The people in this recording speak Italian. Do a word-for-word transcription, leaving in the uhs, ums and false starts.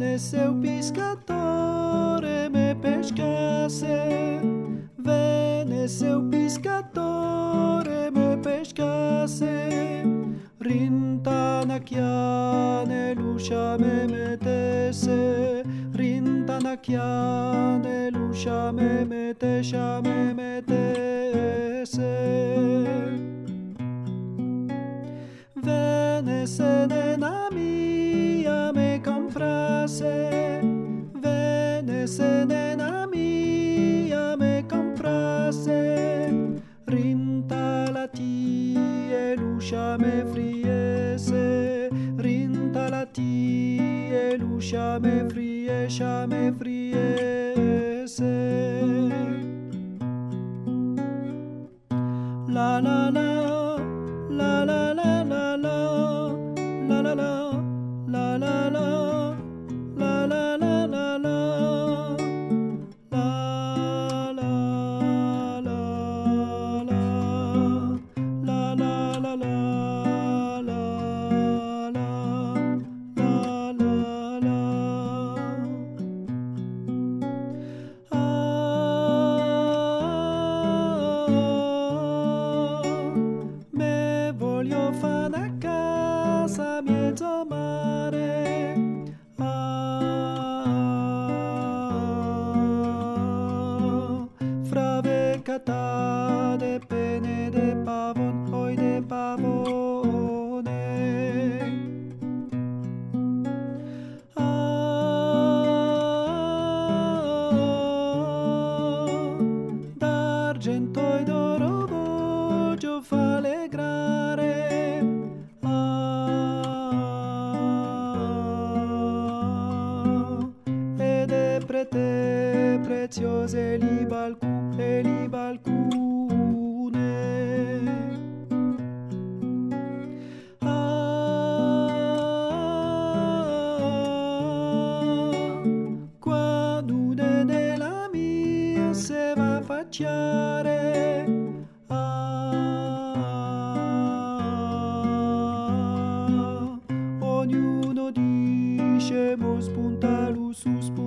Venne seu pescatore me pescasse, venne seu pescatore me pescasse, rintanacchiane l'uscia me mettesse, rintanacchiane l'uscia me mettesse, me mettesse. Venne se nena mia me comprasse, venne se nena mia me comprasse, rintalati e l'uscia me friesse, rintalati e l'uscia me friesse, me friesse. La la la, la la la la la, la la la, la la la, la la la la la, la la la la, la la la la, la la la la. Voglio fare una casa a mezzo mare, ah, fra vecata de pene de pavon, oi de pavone, ah, d'argento e d'oro voglio fare le grare. Prete preziose li balcu e li balcune, ah, quando nella mia se va a facciare, ah, ognuno dice mo spunta lu su spunta